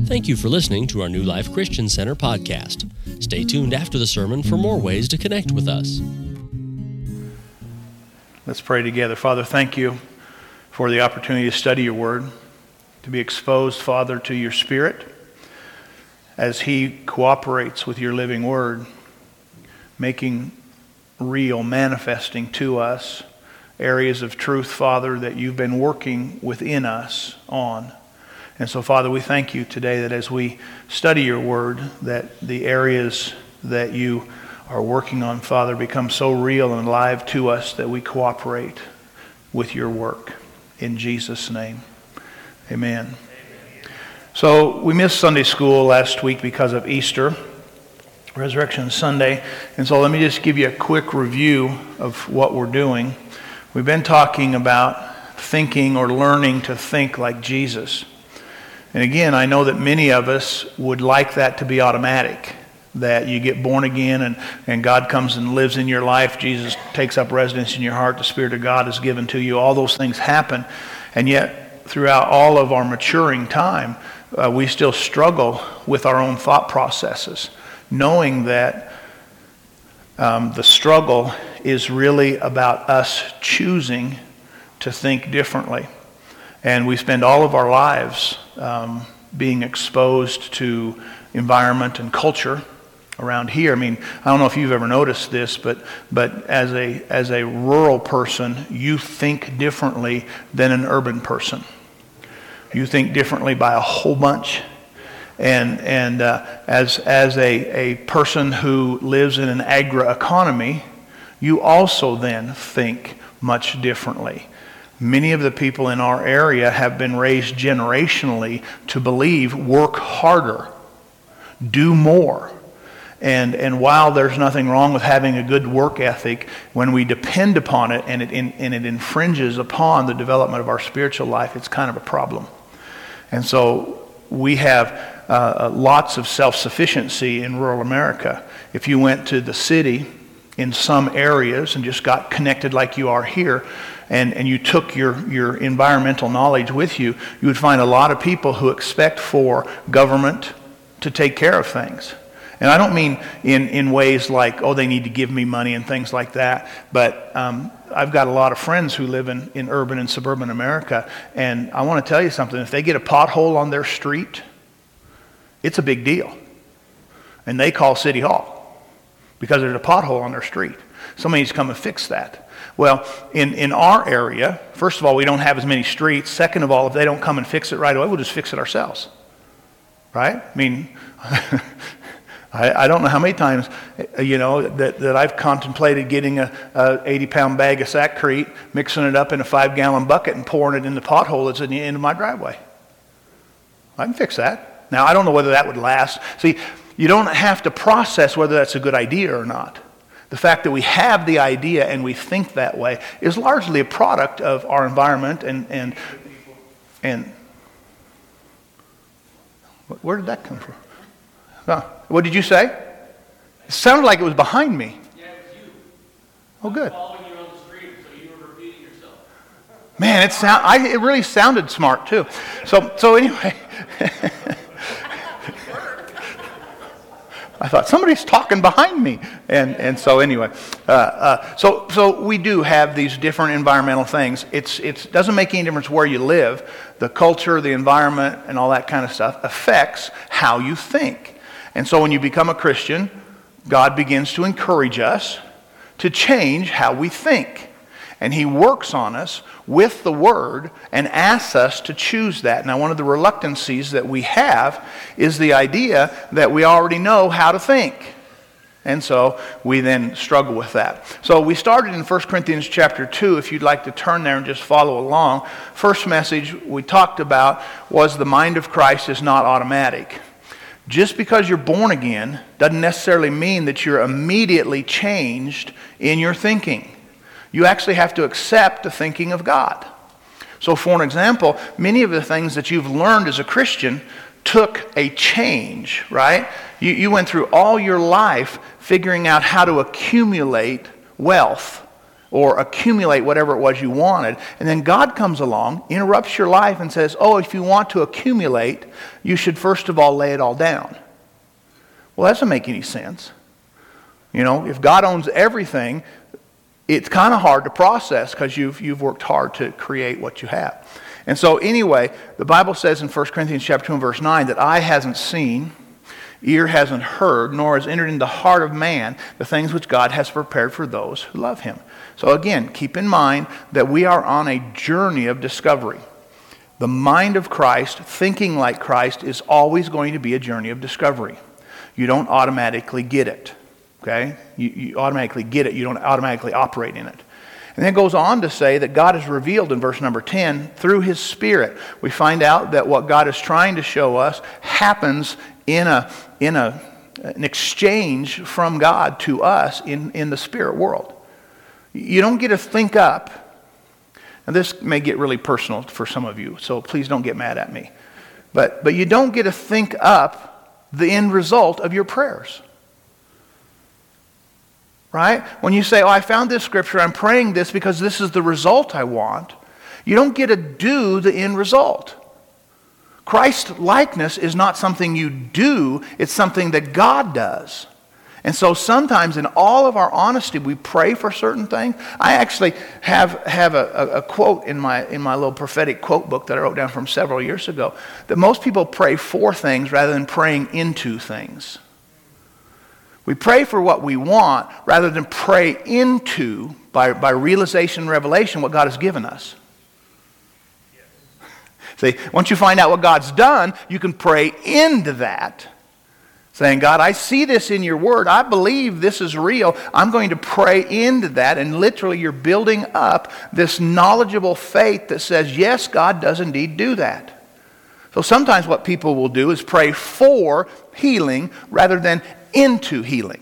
Thank you for listening to our New Life Christian Center podcast. Stay tuned after the sermon for more ways to connect with us. Let's pray together. Father, thank you for the opportunity to study your word, to be exposed, Father, to your Spirit as he cooperates with your living word, making real, manifesting to us areas of truth, Father, that you've been working within us on. And so, Father, we thank you today that as we study your word, that the areas that you are working on, Father, become so real and alive to us that we cooperate with your work. In Jesus' name, amen. So we missed Sunday school last week because of Easter, Resurrection Sunday. And so let me just give you a quick review of what we're doing. We've been talking about thinking or learning to think like Jesus. And again, I know that many of us would like that to be automatic, that you get born again and God comes and lives in your life. Jesus takes up residence in your heart. The Spirit of God is given to you. All those things happen. And yet, throughout all of our maturing time, we still struggle with our own thought processes, knowing that the struggle is really about us choosing to think differently. And we spend all of our lives being exposed to environment and culture around here. I mean, I don't know if you've ever noticed this, but as a rural person, you think differently than an urban person. You think differently by a whole bunch. And as a person who lives in an agri-economy, you also then think much differently. Many of the people in our area have been raised generationally to believe work harder, do more. And while there's nothing wrong with having a good work ethic, when we depend upon it and it infringes upon the development of our spiritual life, it's kind of a problem. And so we have lots of self-sufficiency in rural America. If you went to the city in some areas and just got connected like you are here, and you took your environmental knowledge with you, you would find a lot of people who expect for government to take care of things. And I don't mean in ways like, oh, they need to give me money and things like that, but I've got a lot of friends who live in urban and suburban America, and I want to tell you something. If they get a pothole on their street, it's a big deal. And they call City Hall because there's a pothole on their street. Somebody needs to come and fix that. Well, in our area, first of all, we don't have as many streets. Second of all, if they don't come and fix it right away, we'll just fix it ourselves. Right? I mean, I don't know how many times, that I've contemplated getting a 80-pound bag of Sackcrete, mixing it up in a 5-gallon bucket and pouring it in the pothole that's at the end of my driveway. I can fix that. Now, I don't know whether that would last. See, you don't have to process whether that's a good idea or not. The fact that we have the idea and we think that way is largely a product of our environment and where did that come from? What did you say? It sounded like it was behind me. Yeah, it was you. Oh, good. Following you on the street, so you were repeating yourself. Man, it really sounded smart too. So anyway, I thought somebody's talking behind me, and so anyway, so we do have these different environmental things. It doesn't make any difference where you live. The culture, the environment, and all that kind of stuff affects how you think. And so when you become a Christian, God begins to encourage us to change how we think. And he works on us with the Word and asks us to choose that. Now, one of the reluctancies that we have is the idea that we already know how to think. And so we then struggle with that. So we started in 1 Corinthians chapter 2, if you'd like to turn there and just follow along. First message we talked about was the mind of Christ is not automatic. Just because you're born again doesn't necessarily mean that you're immediately changed in your thinking. You actually have to accept the thinking of God. So for an example, many of the things that you've learned as a Christian took a change, right? You went through all your life figuring out how to accumulate wealth or accumulate whatever it was you wanted. And then God comes along, interrupts your life and says, oh, if you want to accumulate, you should first of all lay it all down. Well, that doesn't make any sense. You know, if God owns everything, it's kind of hard to process because you've worked hard to create what you have. And so anyway, the Bible says in 1 Corinthians chapter 2 and verse 9 that eye hasn't seen, ear hasn't heard, nor has entered into the heart of man the things which God has prepared for those who love him. So again, keep in mind that we are on a journey of discovery. The mind of Christ, thinking like Christ, is always going to be a journey of discovery. You don't automatically get it. Okay? You automatically get it. You don't automatically operate in it. And then it goes on to say that God is revealed in verse number 10 through His Spirit. We find out that what God is trying to show us happens in an exchange from God to us in the spirit world. You don't get to think up. Now this may get really personal for some of you, so please don't get mad at me. But you don't get to think up the end result of your prayers. Right? When you say, oh, I found this scripture, I'm praying this because this is the result I want, you don't get to do the end result. Christ likeness is not something you do, it's something that God does. And so sometimes in all of our honesty, we pray for certain things. I actually have a quote in my little prophetic quote book that I wrote down from several years ago, that most people pray for things rather than praying into things. We pray for what we want rather than pray into, by realization and revelation, what God has given us. See, once you find out what God's done, you can pray into that. Saying, God, I see this in your word. I believe this is real. I'm going to pray into that. And literally you're building up this knowledgeable faith that says, yes, God does indeed do that. So sometimes what people will do is pray for healing rather than into healing.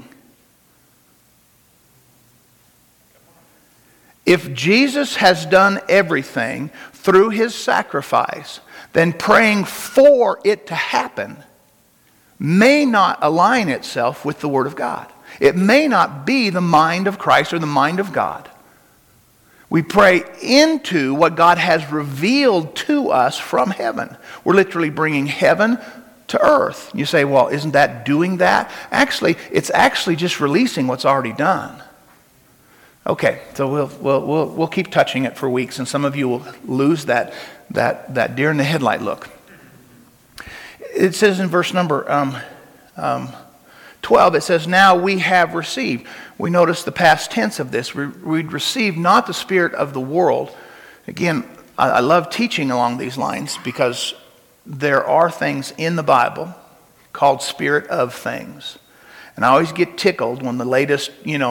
If Jesus has done everything through His sacrifice, then praying for it to happen may not align itself with the Word of God. It may not be the mind of Christ or the mind of God. We pray into what God has revealed to us from heaven. We're literally bringing heaven to earth. You say, well, isn't that doing that? Actually, it's actually just releasing what's already done. Okay, so we'll keep touching it for weeks, and some of you will lose that deer in the headlight look. It says in verse number 12, it says, now we have received. We notice the past tense of this. We received not the spirit of the world. Again, I love teaching along these lines because there are things in the Bible called spirit of things. And I always get tickled when the latest,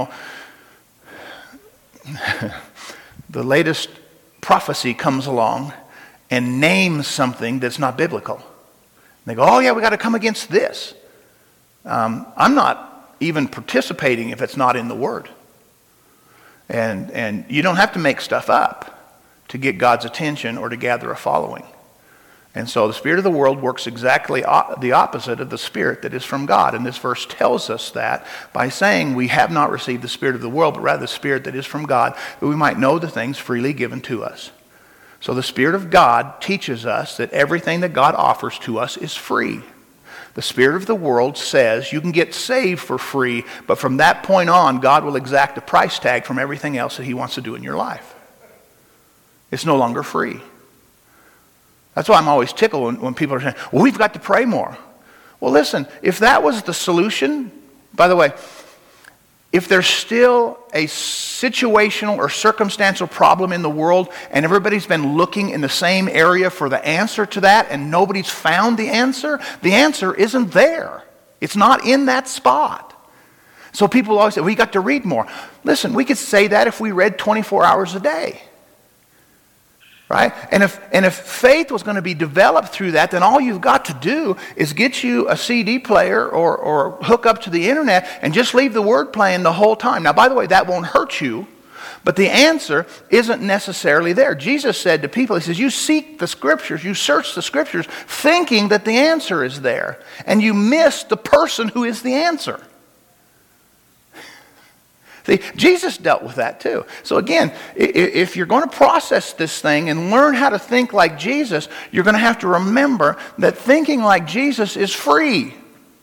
the latest prophecy comes along and names something that's not biblical. They go, oh yeah, we got to come against this. I'm not even participating if it's not in the Word. And you don't have to make stuff up to get God's attention or to gather a following. And so the spirit of the world works exactly the opposite of the spirit that is from God. And this verse tells us that by saying we have not received the spirit of the world, but rather the spirit that is from God, that we might know the things freely given to us. So the Spirit of God teaches us that everything that God offers to us is free. The spirit of the world says you can get saved for free, but from that point on, God will exact a price tag from everything else that He wants to do in your life. It's no longer free. That's why I'm always tickled when people are saying, well, we've got to pray more. Well, listen, if that was the solution, by the way, if there's still a situational or circumstantial problem in the world and everybody's been looking in the same area for the answer to that and nobody's found the answer isn't there. It's not in that spot. So people always say, we got to read more. Listen, we could say that if we read 24 hours a day. Right? And if faith was going to be developed through that, then all you've got to do is get you a CD player or hook up to the internet and just leave the Word playing the whole time. Now, by the way, that won't hurt you, but the answer isn't necessarily there. Jesus said to people, He says, you seek the Scriptures, you search the Scriptures, thinking that the answer is there, and you miss the person who is the answer. See, Jesus dealt with that too. So again, if you're going to process this thing and learn how to think like Jesus, you're going to have to remember that thinking like Jesus is free.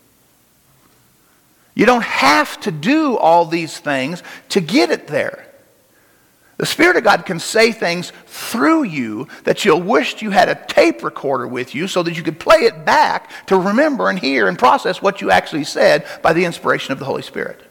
You don't have to do all these things to get it there. The Spirit of God can say things through you that you'll wish you had a tape recorder with you so that you could play it back to remember and hear and process what you actually said by the inspiration of the Holy Spirit.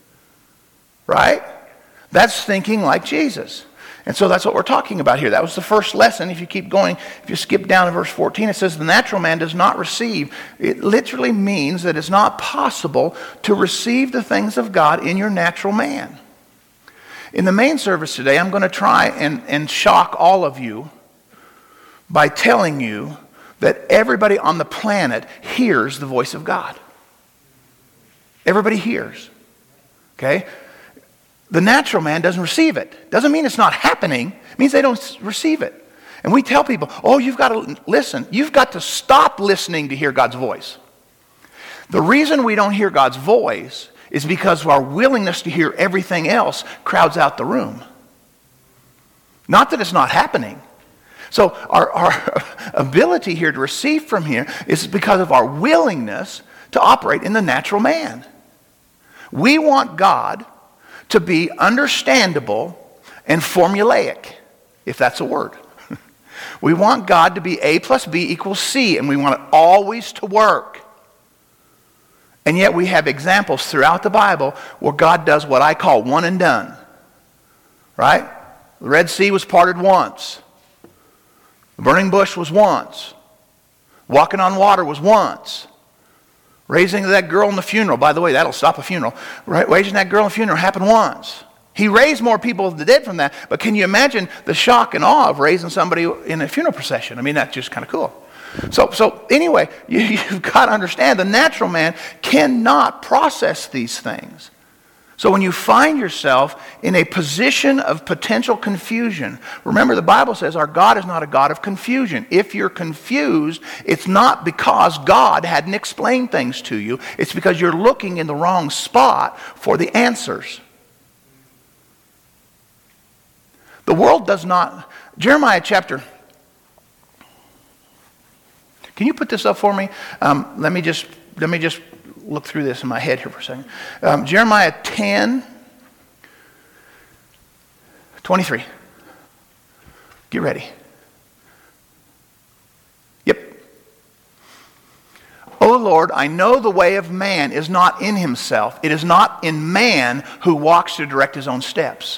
Right? That's thinking like Jesus. And so that's what we're talking about here. That was the first lesson. If you keep going, if you skip down to verse 14, it says the natural man does not receive. It literally means that it's not possible to receive the things of God in your natural man. In the main service today, I'm going to try and shock all of you by telling you that everybody on the planet hears the voice of God. Everybody hears. Okay? The natural man doesn't receive it. Doesn't mean it's not happening. It means they don't receive it. And we tell people, oh, you've got to listen. You've got to stop listening to hear God's voice. The reason we don't hear God's voice is because our willingness to hear everything else crowds out the room. Not that it's not happening. So our ability here to receive from here is because of our willingness to operate in the natural man. We want God to be understandable and formulaic, if that's a word. We want God to be A plus B equals C, and we want it always to work. And yet we have examples throughout the Bible where God does what I call one and done. Right? The Red Sea was parted once. The burning bush was once. Walking on water was once. Raising that girl in the funeral, by the way, that'll stop a funeral. Raising that girl in the funeral happened once. He raised more people of the dead from that, but can you imagine the shock and awe of raising somebody in a funeral procession? I mean, that's just kind of cool. So anyway, you've got to understand the natural man cannot process these things. So when you find yourself in a position of potential confusion, remember the Bible says our God is not a God of confusion. If you're confused, it's not because God hadn't explained things to you. It's because you're looking in the wrong spot for the answers. The world does not... Jeremiah chapter... Can you put this up for me? Let me just look through this in my head here for a second. Jeremiah 10:23. Get ready. Yep. O Lord, I know the way of man is not in himself. It is not in man who walks to direct his own steps.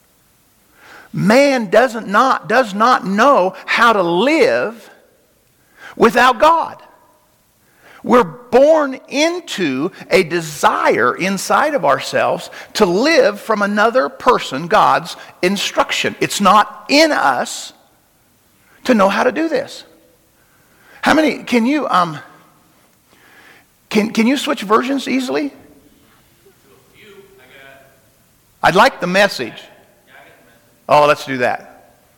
Man does not know how to live without God. We're born into a desire inside of ourselves to live from another person, God's instruction. It's not in us to know how to do this. How many, can you switch versions easily? I'd like the message. Oh, let's do that.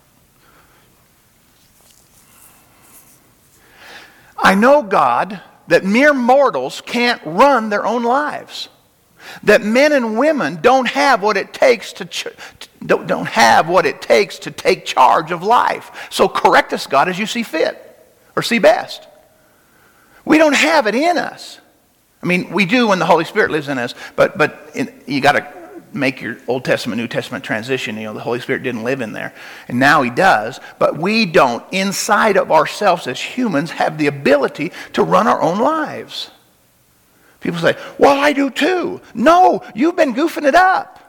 I know, God, that mere mortals can't run their own lives. That men and women don't have what it takes to take charge of life. So correct us, God, as you see fit or see best. We don't have it in us. I mean, we do when the Holy Spirit lives in us, but you got to make your Old Testament, New Testament transition. You know, the Holy Spirit didn't live in there, and now He does. But we don't, inside of ourselves as humans, have the ability to run our own lives. People say, well, I do too. No, you've been goofing it up.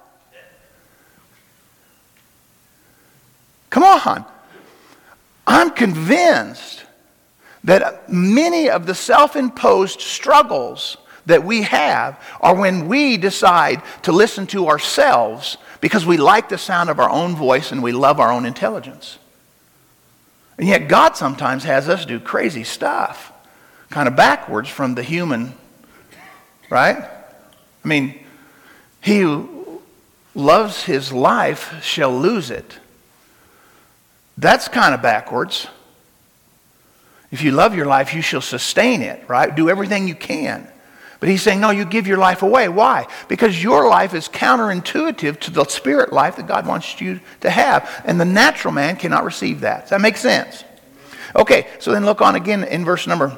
Come on. I'm convinced that many of the self-imposed struggles that we have are when we decide to listen to ourselves because we like the sound of our own voice and we love our own intelligence. And yet God sometimes has us do crazy stuff, kind of backwards from the human, right? I mean, he who loves his life shall lose it. That's kind of backwards. If you love your life, you shall sustain it, right? Do everything you can. But he's saying, no, you give your life away. Why? Because your life is counterintuitive to the spirit life that God wants you to have. And the natural man cannot receive that. Does that make sense? Okay, so then look on again in verse 14.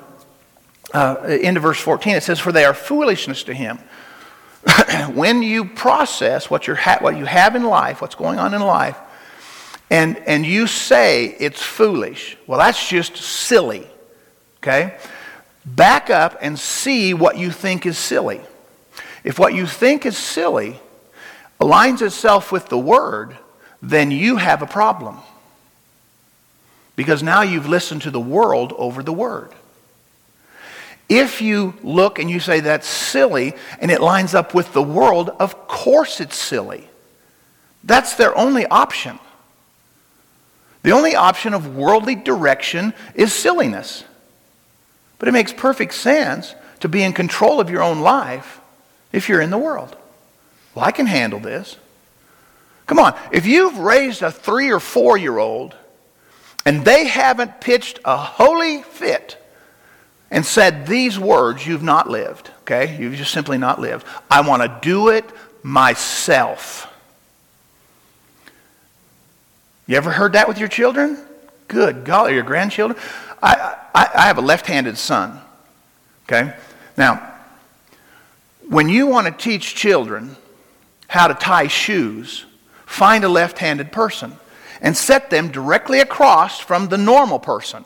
It says, for they are foolishness to him. When you process what you have in life, what's going on in life, and you say it's foolish, well, that's just silly. Okay? Back up and see what you think is silly. If what you think is silly aligns itself with the Word, then you have a problem. Because now you've listened to the world over the Word. If you look and you say that's silly and it lines up with the world, of course it's silly. That's their only option. The only option of worldly direction is silliness. But it makes perfect sense to be in control of your own life if you're in the world. Well, I can handle this. Come on, if you've raised a 3 or 4-year-old and they haven't pitched a holy fit and said these words, you've not lived, okay? You've just simply not lived. I want to do it myself. You ever heard that with your children? Good golly, your grandchildren? I have a left-handed son, okay? Now, when you want to teach children how to tie shoes, find a left-handed person and set them directly across from the normal person.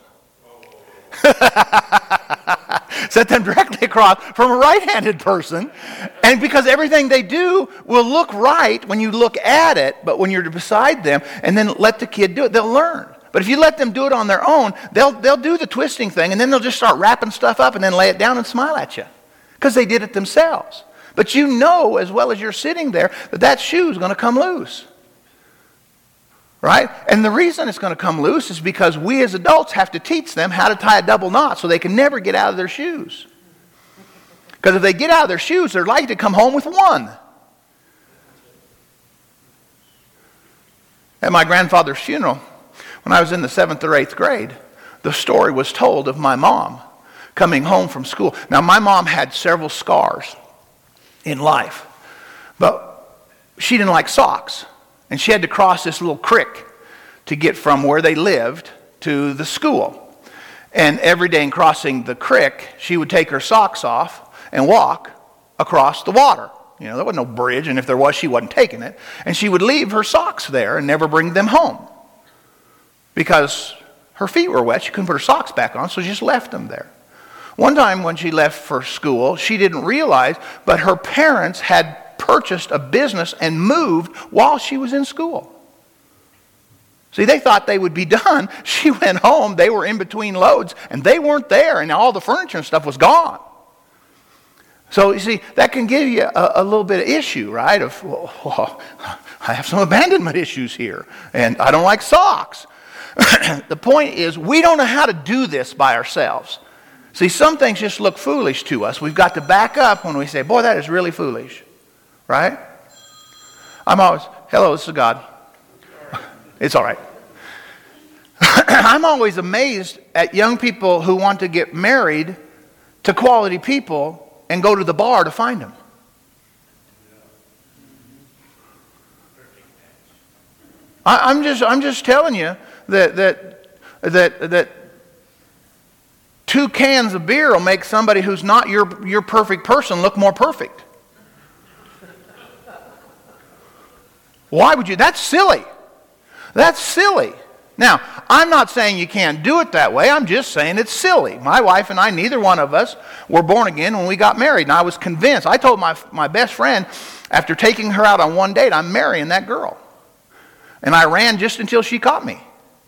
Set them directly across from a right-handed person. And because everything they do will look right when you look at it, but when you're beside them, and then let the kid do it, they'll learn. But if you let them do it on their own, they'll do the twisting thing, and then they'll just start wrapping stuff up and then lay it down and smile at you. Because they did it themselves. But you know as well as you're sitting there that shoe is going to come loose. Right? And the reason it's going to come loose is because we as adults have to teach them how to tie a double knot so they can never get out of their shoes. Because if they get out of their shoes, they're likely to come home with one. At my grandfather's funeral, when I was in the 7th or 8th grade, the story was told of my mom coming home from school. Now, my mom had several scars in life, but she didn't like socks. And she had to cross this little creek to get from where they lived to the school. And every day in crossing the creek, she would take her socks off and walk across the water. You know, there wasn't no bridge, and if there was, she wasn't taking it. And she would leave her socks there and never bring them home. Because her feet were wet, she couldn't put her socks back on, so she just left them there. One time when she left for school, she didn't realize, but her parents had purchased a business and moved while she was in school. See, they thought they would be done. She went home, they were in between loads, and they weren't there, and all the furniture and stuff was gone. So, you see, that can give you a little bit of issue, right? Of, well, I have some abandonment issues here, and I don't like socks. The point is, we don't know how to do this by ourselves. See, some things just look foolish to us. We've got to back up when we say, boy, that is really foolish. Right? I'm always, hello, this is God. It's all right. I'm always amazed at young people who want to get married to quality people and go to the bar to find them. I'm just telling you that 2 cans of beer will make somebody who's not your perfect person look more perfect. Why would you? That's silly. That's silly. Now, I'm not saying you can't do it that way. I'm just saying it's silly. My wife and I, neither one of us were born again when we got married. And I was convinced. I told my best friend, after taking her out on one date, I'm marrying that girl. And I ran just until she caught me.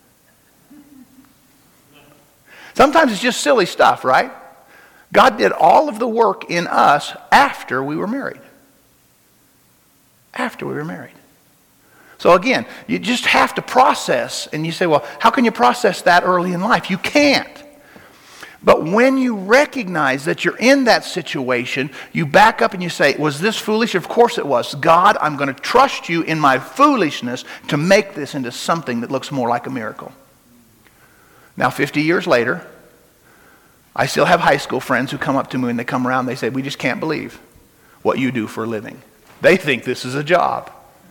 Sometimes it's just silly stuff, right? God did all of the work in us after we were married. After we were married. So again, you just have to process, and you say, well, how can you process that early in life? You can't. But when you recognize that you're in that situation, you back up and you say, was this foolish? Of course it was. God, I'm going to trust you in my foolishness to make this into something that looks more like a miracle. Now, 50 years later, I still have high school friends who come up to me when they come around. They say, we just can't believe what you do for a living. They think this is a job.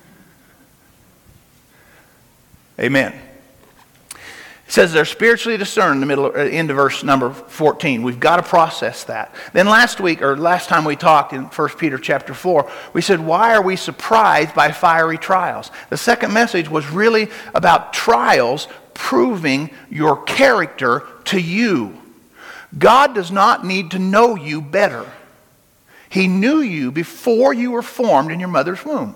Amen. It says they're spiritually discerned in the middle, into verse number 14. We've got to process that. Then last time we talked in 1 Peter chapter 4, we said, why are we surprised by fiery trials? The second message was really about trials proving your character to you. God does not need to know you better. He knew you before you were formed in your mother's womb.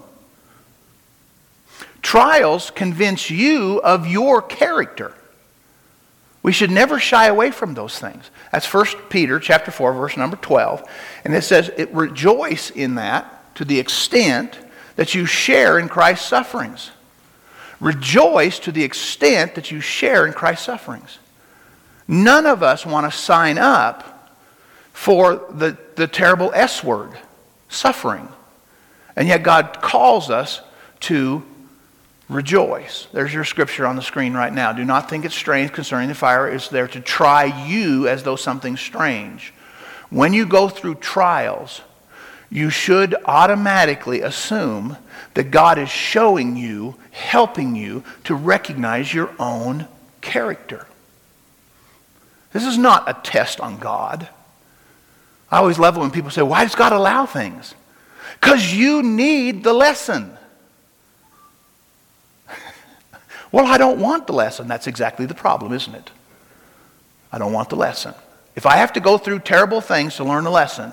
Trials convince you of your character. We should never shy away from those things. That's 1 Peter chapter 4, verse number 12. And it says, rejoice in that to the extent that you share in Christ's sufferings. Rejoice to the extent that you share in Christ's sufferings. None of us want to sign up for the terrible S word, suffering. And yet God calls us to rejoice. There's your scripture on the screen right now. Do not think it's strange concerning the fire. It's there to try you as though something strange. When you go through trials, you should automatically assume that God is showing you, helping you to recognize your own character. This is not a test on God. I always love it when people say, why does God allow things? Because you need the lesson. Well, I don't want the lesson. That's exactly the problem, isn't it? I don't want the lesson. If I have to go through terrible things to learn a lesson,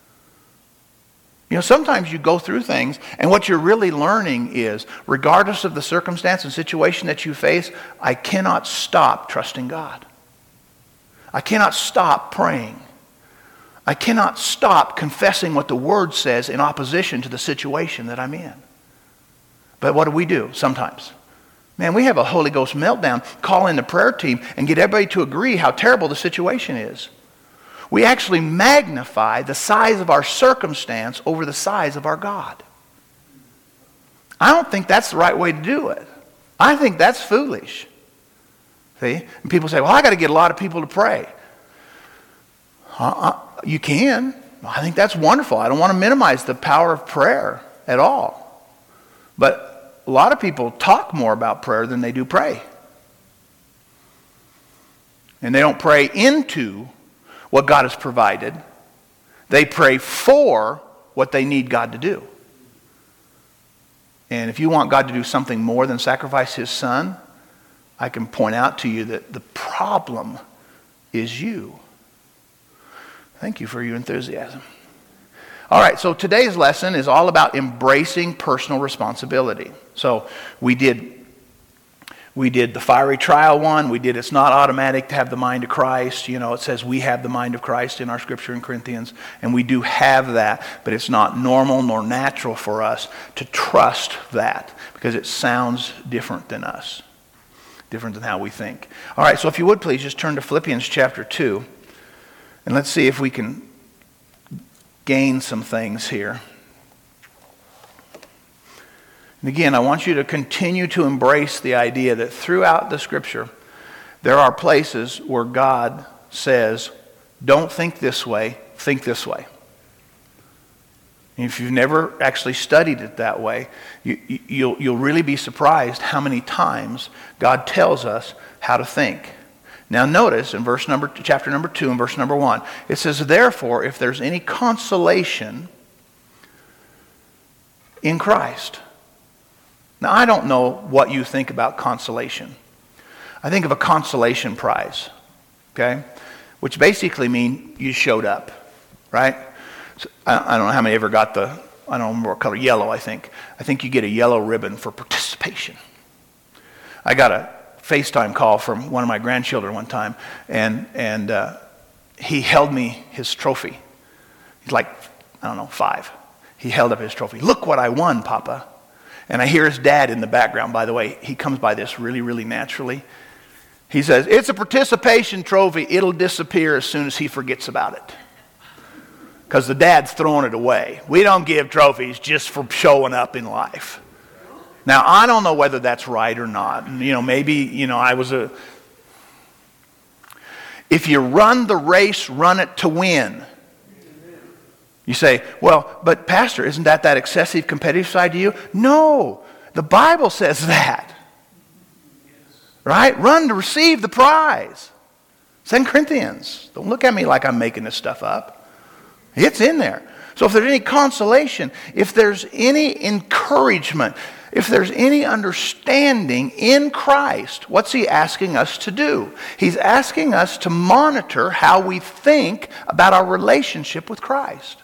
sometimes you go through things, and what you're really learning is, regardless of the circumstance and situation that you face, I cannot stop trusting God. I cannot stop praying. I cannot stop confessing what the Word says in opposition to the situation that I'm in. But what do sometimes? Man, we have a Holy Ghost meltdown, call in the prayer team, and get everybody to agree how terrible the situation is. We actually magnify the size of our circumstance over the size of our God. I don't think that's the right way to do it. I think that's foolish. See? And people say, well, I got to get a lot of people to pray. You can. I think that's wonderful. I don't want to minimize the power of prayer at all. But a lot of people talk more about prayer than they do pray. And they don't pray into what God has provided. They pray for what they need God to do. And if you want God to do something more than sacrifice His Son, I can point out to you that the problem is you. Thank you for your enthusiasm. All right, so today's lesson is all about embracing personal responsibility. So we did the fiery trial one. We did it's not automatic to have the mind of Christ. It says we have the mind of Christ in our scripture in Corinthians, and we do have that, but it's not normal nor natural for us to trust that because it sounds different than us, different than how we think. All right, so if you would please just turn to Philippians chapter 2, and let's see if we can gain some things here. And again, I want you to continue to embrace the idea that throughout the scripture, there are places where God says, don't think this way, think this way. And if you've never actually studied it that way, you'll really be surprised how many times God tells us how to think. Now notice in chapter number 2 and verse number 1, it says, therefore, if there's any consolation in Christ. Now I don't know what you think about consolation. I think of a consolation prize, okay? Which basically means you showed up, right? So I don't know how many ever got I don't remember what color, yellow I think. I think you get a yellow ribbon for participation. I got a FaceTime call from one of my grandchildren one time, and he held me his trophy. He's like, 5. He held up his trophy. Look what I won, Papa. And I hear his dad in the background, by the way. He comes by this really, really naturally. He says, it's a participation trophy. It'll disappear as soon as he forgets about it. Because the dad's throwing it away. We don't give trophies just for showing up in life. Now, I don't know whether that's right or not. Maybe, If you run the race, run it to win. You say, well, but Pastor, isn't that excessive competitive side to you? No, the Bible says that. Right? Run to receive the prize. 2 Corinthians. Don't look at me like I'm making this stuff up. It's in there. So if there's any consolation, if there's any encouragement, if there's any understanding in Christ, what's he asking us to do? He's asking us to monitor how we think about our relationship with Christ.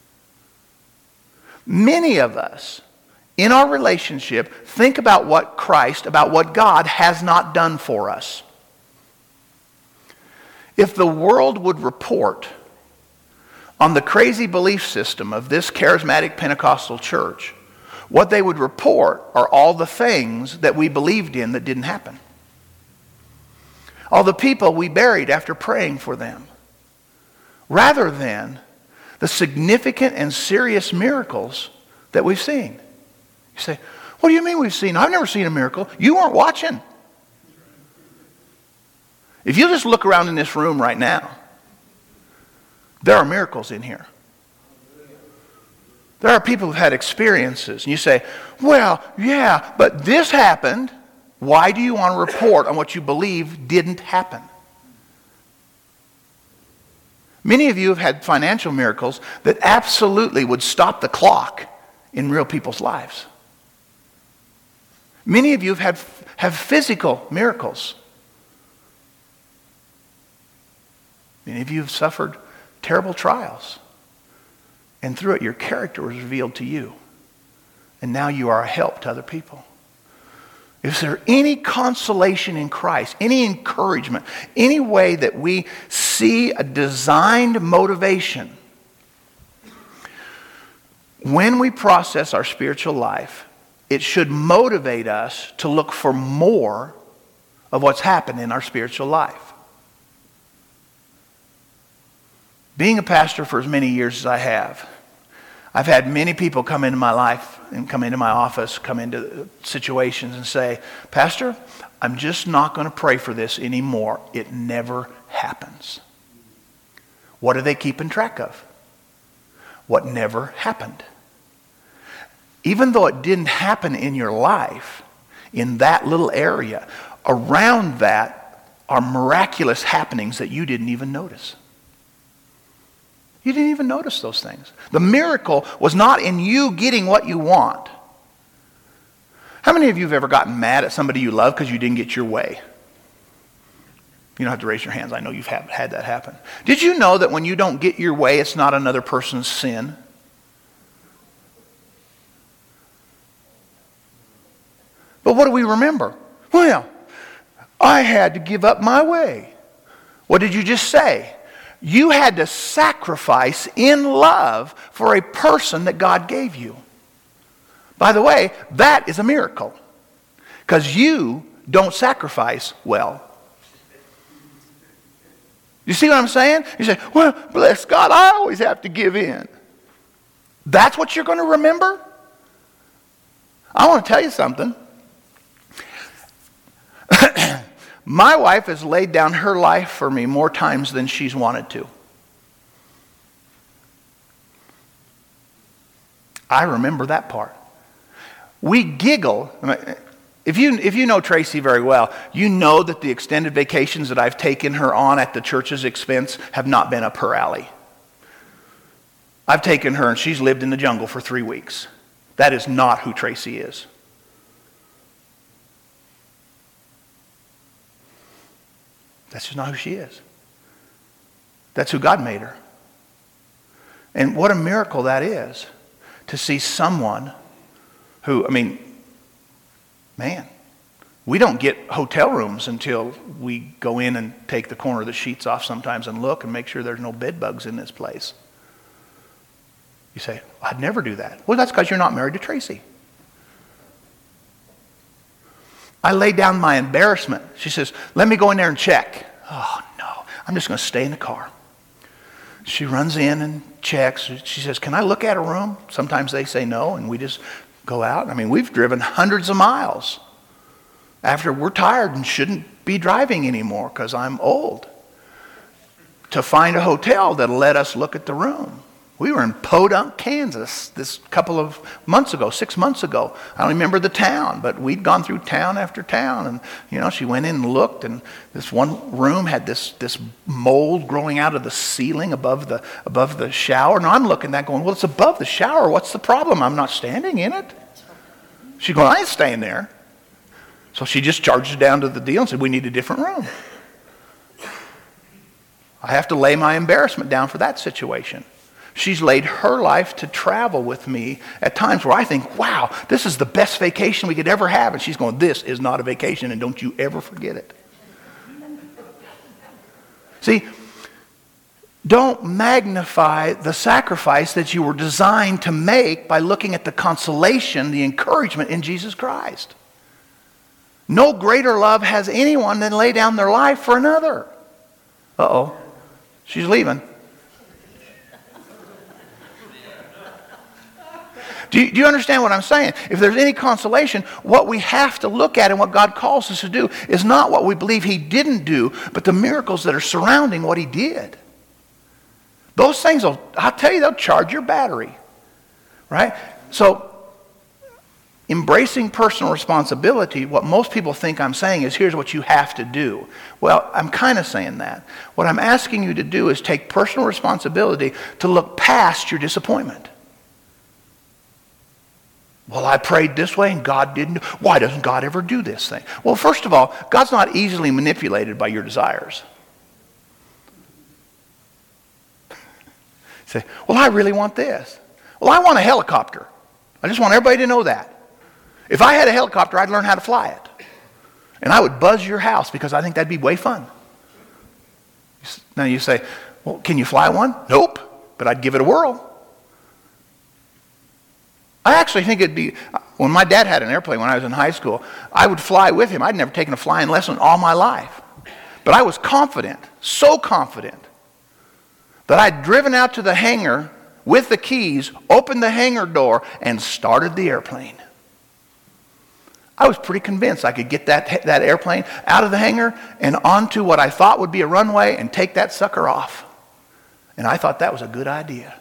Many of us, in our relationship, think about what God has not done for us. If the world would report on the crazy belief system of this charismatic Pentecostal church, what they would report are all the things that we believed in that didn't happen. All the people we buried after praying for them. Rather than the significant and serious miracles that we've seen. You say, what do you mean we've seen? I've never seen a miracle. You weren't watching. If you just look around in this room right now, there are miracles in here. There are people who've had experiences. And you say, well, yeah, but this happened. Why do you want to report on what you believe didn't happen? Many of you have had financial miracles that absolutely would stop the clock in real people's lives. Many of you have physical miracles. Many of you have suffered terrible trials. And through it, your character was revealed to you. And now you are a help to other people. Is there any consolation in Christ, any encouragement, any way that we see a designed motivation? When we process our spiritual life, it should motivate us to look for more of what's happened in our spiritual life. Being a pastor for as many years as I have, I've had many people come into my life and come into my office, come into situations and say, Pastor, I'm just not going to pray for this anymore. It never happens. What are they keeping track of? What never happened. Even though it didn't happen in your life, in that little area, around that are miraculous happenings that you didn't even notice. You didn't even notice those things. The miracle was not in you getting what you want. How many of you have ever gotten mad at somebody you love because you didn't get your way? You don't have to raise your hands. I know you've had that happen. Did you know that when you don't get your way, it's not another person's sin? But what do we remember? Well, I had to give up my way. What did you just say? You had to sacrifice in love for a person that God gave you. By the way, that is a miracle. Because you don't sacrifice well. You see what I'm saying? You say, well, bless God, I always have to give in. That's what you're going to remember? I want to tell you something. My wife has laid down her life for me more times than she's wanted to. I remember that part. We giggle. If you know Tracy very well, you know that the extended vacations that I've taken her on at the church's expense have not been up her alley. I've taken her and she's lived in the jungle for 3 weeks. That is not who Tracy is. That's just not who she is. That's who God made her. And what a miracle that is to see someone who, man, we don't get hotel rooms until we go in and take the corner of the sheets off sometimes and look and make sure there's no bed bugs in this place. You say, I'd never do that. Well, that's because you're not married to Tracy. I laid down my embarrassment. She says, let me go in there and check. Oh, no. I'm just going to stay in the car. She runs in and checks. She says, can I look at a room? Sometimes they say no, and we just go out. We've driven hundreds of miles after we're tired and shouldn't be driving anymore because I'm old. to find a hotel that'll let us look at the room. We were in Podunk, Kansas this couple of months ago, 6 months ago. I don't remember the town, but we'd gone through town after town. And, she went in and looked, and this one room had this mold growing out of the ceiling above the shower. And I'm looking at that going, well, it's above the shower. What's the problem? I'm not standing in it. She's going, I ain't staying there. So she just charged it down to the deal and said, we need a different room. I have to lay my embarrassment down for that situation. She's laid her life to travel with me at times where I think, wow, this is the best vacation we could ever have. And she's going, this is not a vacation, and don't you ever forget it. See, don't magnify the sacrifice that you were designed to make by looking at the consolation, the encouragement in Jesus Christ. No greater love has anyone than lay down their life for another. Uh-oh, she's leaving. Do you understand what I'm saying? If there's any consolation, what we have to look at and what God calls us to do is not what we believe He didn't do, but the miracles that are surrounding what He did. Those things, I'll tell you, they'll charge your battery. Right? So, embracing personal responsibility, what most people think I'm saying is, here's what you have to do. Well, I'm kind of saying that. What I'm asking you to do is take personal responsibility to look past your disappointment. Well, I prayed this way and God didn't. Why doesn't God ever do this thing? Well, first of all, God's not easily manipulated by your desires. You say, well, I really want this. Well, I want a helicopter. I just want everybody to know that. If I had a helicopter, I'd learn how to fly it. And I would buzz your house because I think that'd be way fun. Now you say, well, can you fly one? Nope, but I'd give it a whirl. I actually think it'd be, when my dad had an airplane when I was in high school, I would fly with him. I'd never taken a flying lesson all my life. But I was confident, so confident, that I'd driven out to the hangar with the keys, opened the hangar door, and started the airplane. I was pretty convinced I could get that airplane out of the hangar and onto what I thought would be a runway and take that sucker off. And I thought that was a good idea.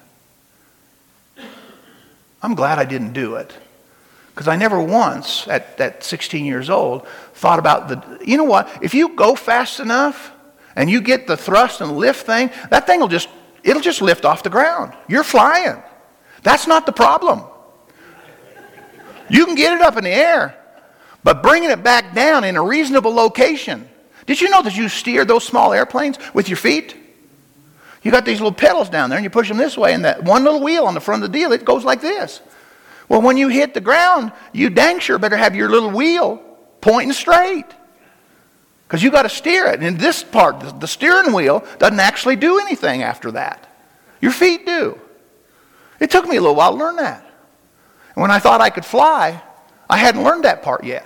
I'm glad I didn't do it. Because I never once, at 16 years old, thought about you know what? If you go fast enough and you get the thrust and lift thing, that thing it'll just lift off the ground. You're flying. That's not the problem. You can get it up in the air, but bringing it back down in a reasonable location. Did you know that you steer those small airplanes with your feet? You got these little pedals down there and you push them this way, and that one little wheel on the front of the deal, it goes like this. Well, when you hit the ground, you dang sure better have your little wheel pointing straight. Because you got to steer it. And this part, the steering wheel, doesn't actually do anything after that. Your feet do. It took me a little while to learn that. And when I thought I could fly, I hadn't learned that part yet.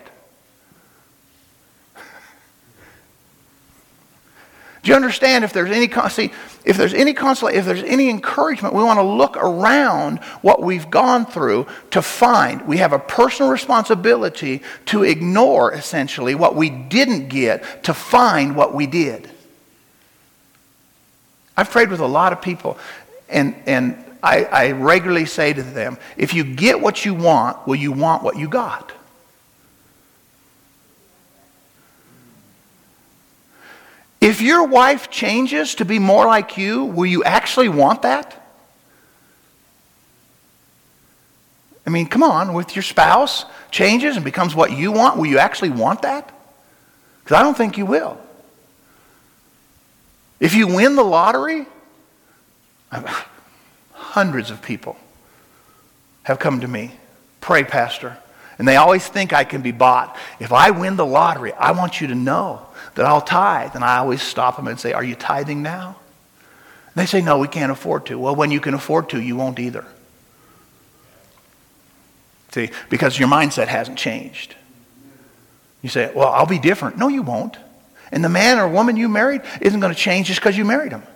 Do you understand? If there's any consolation, if there's any encouragement, we want to look around what we've gone through to find. We have a personal responsibility to ignore, essentially, what we didn't get to find what we did. I've prayed with a lot of people, and I regularly say to them, if you get what you want, will you want what you got? If your wife changes to be more like you, will you actually want that? I mean, come on, with your spouse changes and becomes what you want, will you actually want that? Because I don't think you will. If you win the lottery, hundreds of people have come to me, pray, Pastor. And they always think I can be bought. If I win the lottery, I want you to know that I'll tithe. And I always stop them and say, are you tithing now? And they say, no, we can't afford to. Well, when you can afford to, you won't either. See, because your mindset hasn't changed. You say, well, I'll be different. No, you won't. And the man or woman you married isn't going to change just because you married him.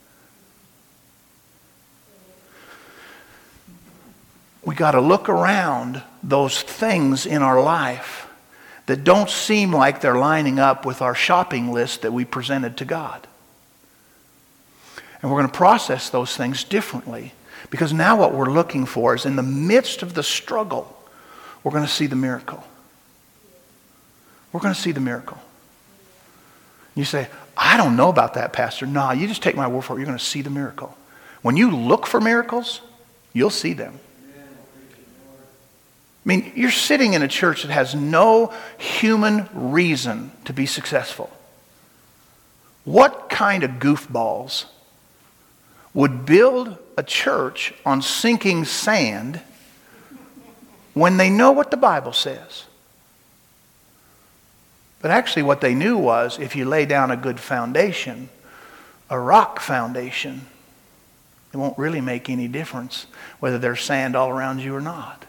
We got to look around those things in our life that don't seem like they're lining up with our shopping list that we presented to God. And we're going to process those things differently. Because now what we're looking for is in the midst of the struggle, we're going to see the miracle. We're going to see the miracle. You say, I don't know about that, Pastor. No, you just take my word for it. You're going to see the miracle. When you look for miracles, you'll see them. I mean, you're sitting in a church that has no human reason to be successful. What kind of goofballs would build a church on sinking sand when they know what the Bible says? But actually what they knew was if you lay down a good foundation, a rock foundation, it won't really make any difference whether there's sand all around you or not.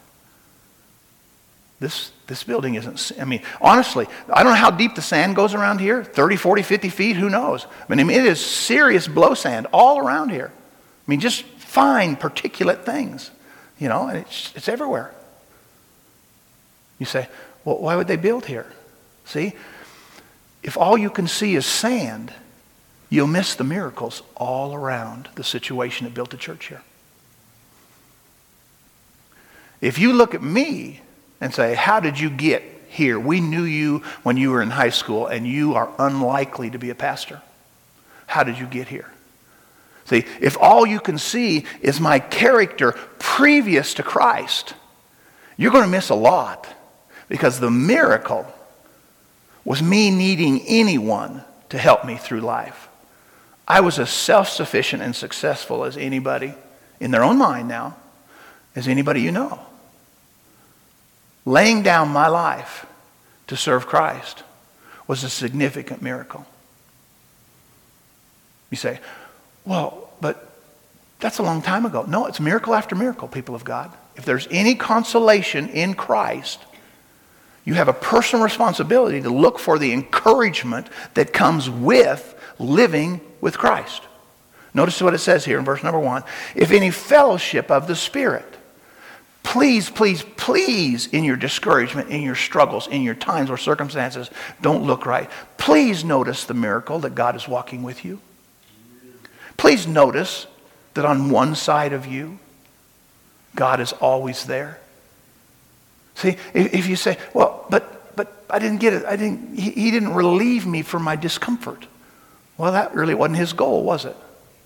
This building isn't, I mean, honestly, I don't know how deep the sand goes around here, 30, 40, 50 feet, who knows? I mean, it is serious blow sand all around here. I mean, just fine particulate things, you know, and it's everywhere. You say, well, why would they build here? See, if all you can see is sand, you'll miss the miracles all around the situation that built the church here. If you look at me and say, how did you get here? We knew you when you were in high school and you are unlikely to be a pastor. How did you get here? See, if all you can see is my character previous to Christ, you're going to miss a lot because the miracle was me needing anyone to help me through life. I was as self-sufficient and successful as anybody, in their own mind now, as anybody you know. Laying down my life to serve Christ was a significant miracle. You say, well, but that's a long time ago. No, it's miracle after miracle, people of God. If there's any consolation in Christ, you have a personal responsibility to look for the encouragement that comes with living with Christ. Notice what it says here in verse number 1. If any fellowship of the Spirit, please, please, please, in your discouragement, in your struggles, in your times where circumstances don't look right, please notice the miracle that God is walking with you. Please notice that on one side of you, God is always there. See, if you say, well, but I didn't get it. He didn't relieve me from my discomfort. Well, that really wasn't his goal, was it?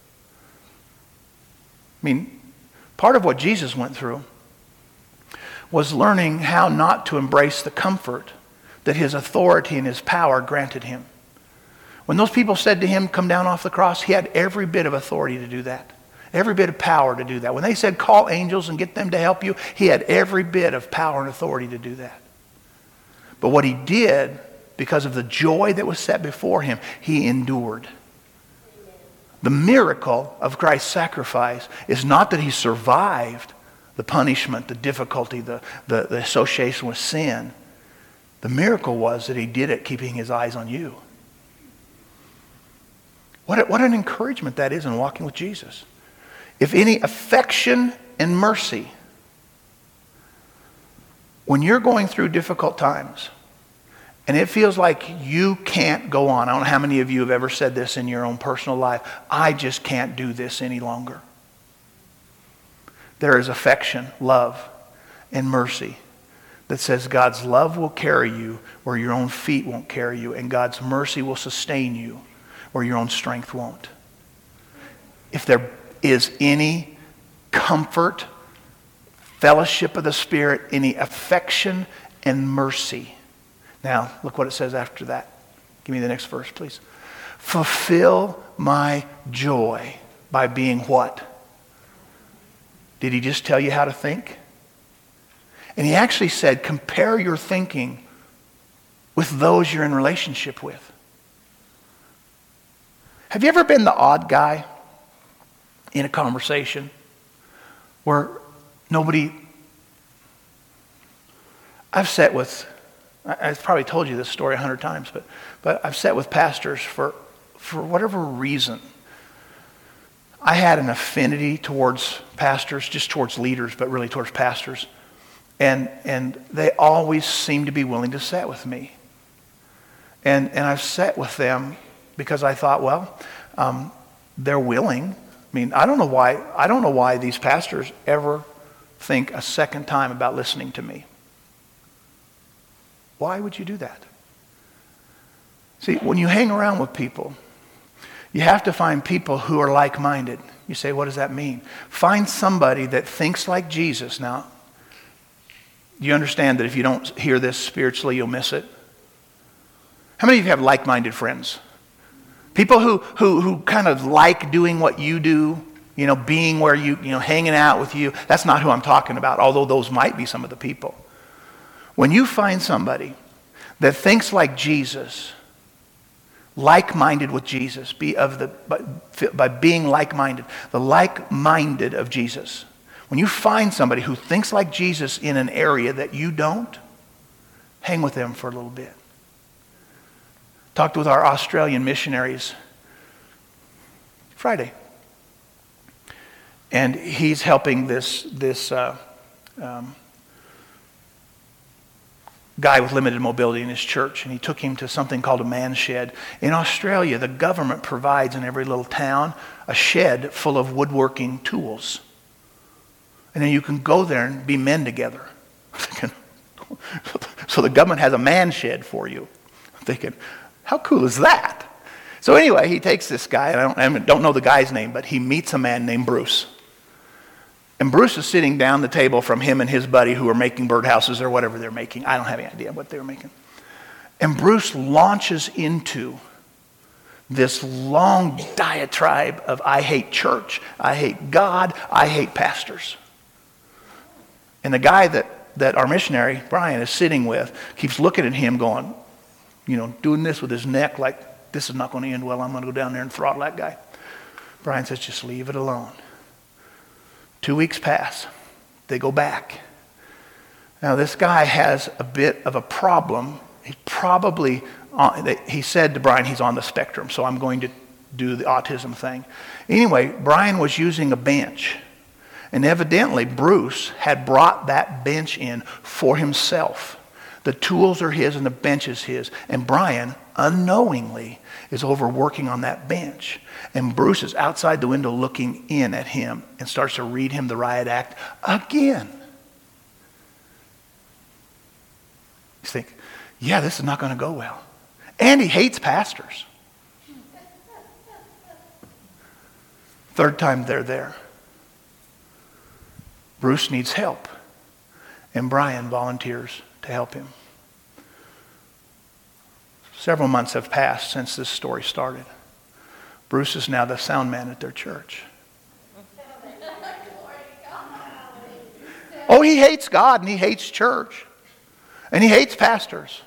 I mean, part of what Jesus went through was learning how not to embrace the comfort that his authority and his power granted him. When those people said to him, come down off the cross, he had every bit of authority to do that. Every bit of power to do that. When they said, call angels and get them to help you, he had every bit of power and authority to do that. But what he did, because of the joy that was set before him, he endured. The miracle of Christ's sacrifice is not that he survived the punishment, the difficulty, the association with sin. The miracle was that he did it keeping his eyes on you. What an encouragement that is in walking with Jesus. If any affection and mercy, when you're going through difficult times and it feels like you can't go on. I don't know how many of you have ever said this in your own personal life. I just can't do this any longer. There is affection, love, and mercy that says God's love will carry you where your own feet won't carry you, and God's mercy will sustain you where your own strength won't. If there is any comfort, fellowship of the Spirit, any affection and mercy. Now, look what it says after that. Give me the next verse, please. Fulfill my joy by being what? Did he just tell you how to think? And he actually said, compare your thinking with those you're in relationship with. Have you ever been the odd guy in a conversation where nobody... I've probably told you this story 100 times, but I've sat with pastors for whatever reason. I had an affinity towards pastors, just towards leaders, but really towards pastors. And they always seemed to be willing to sit with me. And I've sat with them because I thought, well, they're willing. I mean, I don't know why these pastors ever think a second time about listening to me. Why would you do that? See, when you hang around with people, you have to find people who are like-minded. You say, what does that mean? Find somebody that thinks like Jesus. Now, do you understand that if you don't hear this spiritually, you'll miss it? How many of you have like-minded friends? People who kind of like doing what you do, being where hanging out with you. That's not who I'm talking about, although those might be some of the people. When you find somebody that thinks like Jesus, like-minded with Jesus, by being like-minded, the like-minded of Jesus. When you find somebody who thinks like Jesus in an area that you don't, hang with them for a little bit. Talked with our Australian missionaries Friday. And he's helping this guy with limited mobility in his church, and he took him to something called a man shed. In Australia, the government provides in every little town a shed full of woodworking tools. And then you can go there and be men together. So the government has a man shed for you. I'm thinking, how cool is that? So anyway, he takes this guy, and I don't know the guy's name, but he meets a man named Bruce. And Bruce is sitting down the table from him and his buddy who are making birdhouses or whatever they're making. I don't have any idea what they were making. And Bruce launches into this long diatribe of, I hate church, I hate God, I hate pastors. And the guy that our missionary, Brian, is sitting with keeps looking at him going, doing this with his neck like, this is not going to end well. I'm going to go down there and throttle that guy. Brian says, just leave it alone. 2 weeks pass. They go back. Now, this guy has a bit of a problem. He said to Brian, he's on the spectrum, so I'm going to do the autism thing. Anyway, Brian was using a bench. And evidently, Bruce had brought that bench in for himself. The tools are his and the bench is his. And Brian, unknowingly, is over working on that bench. And Bruce is outside the window looking in at him and starts to read him the riot act again. You think, yeah, this is not going to go well. And he hates pastors. Third time they're there. Bruce needs help. And Brian volunteers to help him. Several months have passed since this story started. Bruce is now the sound man at their church. Oh, he hates God and he hates church. And he hates pastors.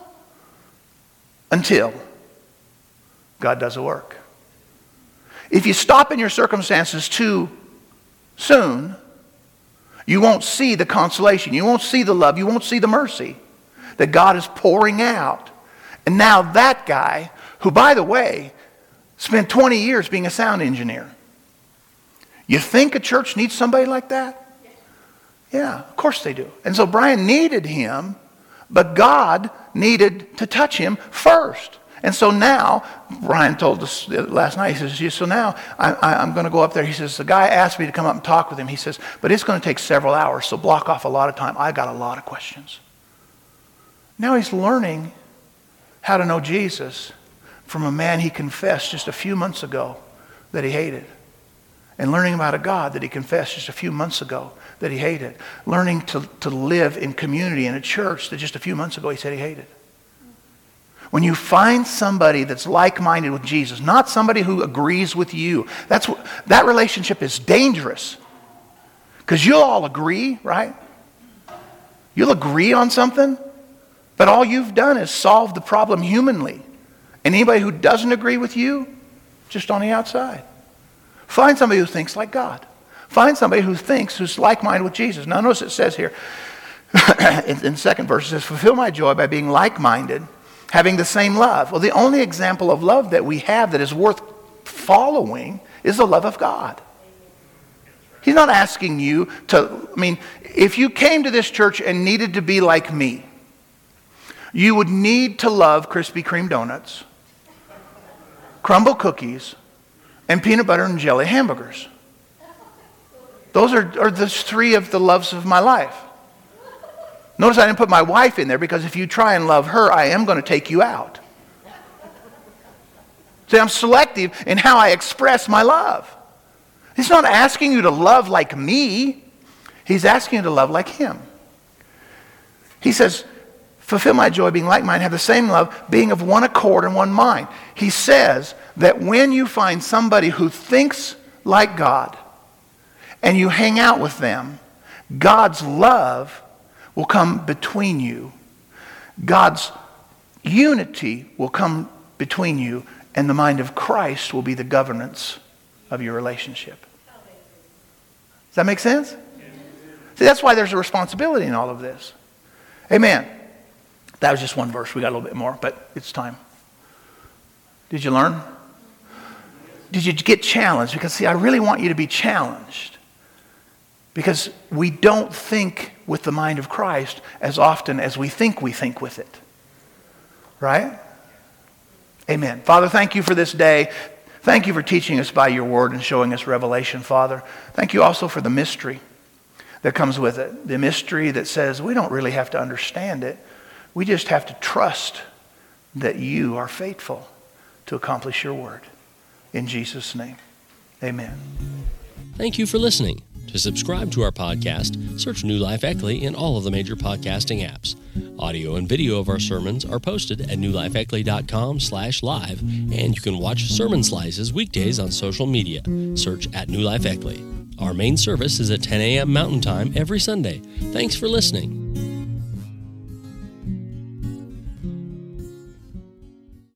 Until God does a work. If you stop in your circumstances too soon, you won't see the consolation. You won't see the love. You won't see the mercy that God is pouring out. And now that guy, who, by the way, spent 20 years being a sound engineer. You think a church needs somebody like that? Yeah, of course they do. And so Brian needed him, but God needed to touch him first. And so now, Brian told us last night, he says, so now I'm going to go up there. He says, the guy asked me to come up and talk with him. He says, but it's going to take several hours, so block off a lot of time. I got a lot of questions. Now he's learning how to know Jesus from a man he confessed just a few months ago that he hated. And learning about a God that he confessed just a few months ago that he hated. Learning to live in community in a church that just a few months ago he said he hated. When you find somebody that's like-minded with Jesus, not somebody who agrees with you, that relationship is dangerous. Because you'll all agree, right? You'll agree on something, but all you've done is solve the problem humanly. And anybody who doesn't agree with you, just on the outside. Find somebody who thinks like God. Find somebody who's like-minded with Jesus. Now notice it says here, in the second verse, it says, fulfill my joy by being like-minded, having the same love. Well, the only example of love that we have that is worth following is the love of God. He's not asking you if you came to this church and needed to be like me, you would need to love Krispy Kreme donuts, crumble cookies, and peanut butter and jelly hamburgers. Those are the three of the loves of my life. Notice I didn't put my wife in there because if you try and love her, I am going to take you out. See, I'm selective in how I express my love. He's not asking you to love like me. He's asking you to love like him. He says, fulfill my joy, being like-minded, have the same love, being of one accord and one mind. He says that when you find somebody who thinks like God and you hang out with them, God's love will come between you. God's unity will come between you, and the mind of Christ will be the governance of your relationship. Does that make sense? See, that's why there's a responsibility in all of this. Amen. That was just one verse. We got a little bit more, but it's time. Did you learn? Did you get challenged? Because, see, I really want you to be challenged. Because we don't think with the mind of Christ as often as we think with it. Right? Amen. Father, thank you for this day. Thank you for teaching us by your word and showing us revelation, Father. Thank you also for the mystery that comes with it. The mystery that says we don't really have to understand it. We just have to trust that you are faithful to accomplish your word. In Jesus' name, amen. Thank you for listening. To subscribe to our podcast, search New Life Eckley in all of the major podcasting apps. Audio and video of our sermons are posted at newlifeeckley.com/live, and you can watch sermon slices weekdays on social media. Search at New Life Eckley. Our main service is at 10 a.m. Mountain Time every Sunday. Thanks for listening.